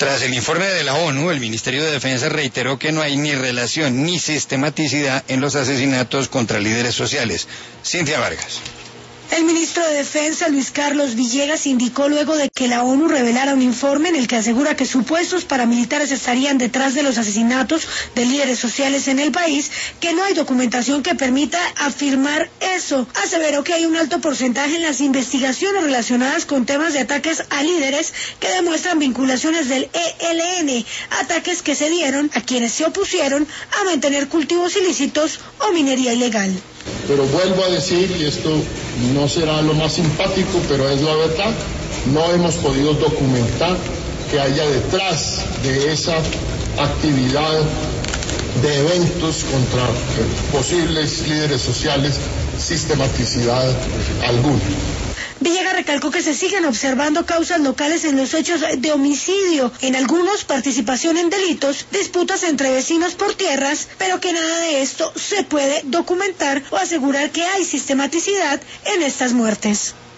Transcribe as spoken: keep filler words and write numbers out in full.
Tras el informe de la ONU, el Ministerio de Defensa reiteró que no hay ni relación ni sistematicidad en los asesinatos contra líderes sociales. Cintia Vargas. El ministro de Defensa, Luis Carlos Villegas, indicó luego de que la ONU revelara un informe en el que asegura que supuestos paramilitares estarían detrás de los asesinatos de líderes sociales en el país, que no hay documentación que permita afirmar eso. Aseveró que hay un alto porcentaje en las investigaciones relacionadas con temas de ataques a líderes que demuestran vinculaciones del E L N, ataques que se dieron a quienes se opusieron a mantener cultivos ilícitos o minería ilegal. Pero vuelvo a decir, y esto no será lo más simpático, pero es la verdad, no hemos podido documentar que haya detrás de esa actividad de eventos contra posibles líderes sociales sistematicidad alguna. Villegas recalcó que se siguen observando causas locales en los hechos de homicidio, en algunos participación en delitos, disputas entre vecinos por tierras, pero que nada de esto se puede documentar o asegurar que hay sistematicidad en estas muertes.